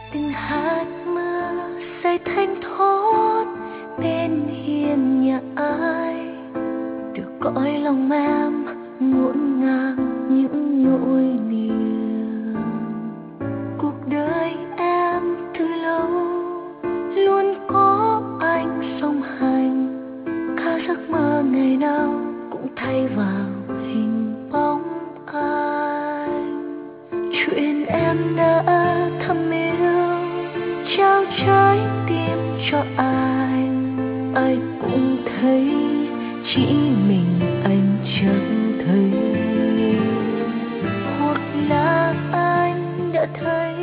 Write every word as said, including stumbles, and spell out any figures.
từng hạt mưa rơi thanh thót bên hiên nhà ai, từ cõi lòng em ngổn ngang những nỗi niềm. Cuộc đời em từ lâu luôn có anh song hành, khao giấc mơ ngày nào cũng thay vào hình bóng anh. Chuyện em đã thầm yêu trao trái tim cho anh, ai cũng thấy chỉ mình anh chẳng thấy. Hoặc là anh đã thấy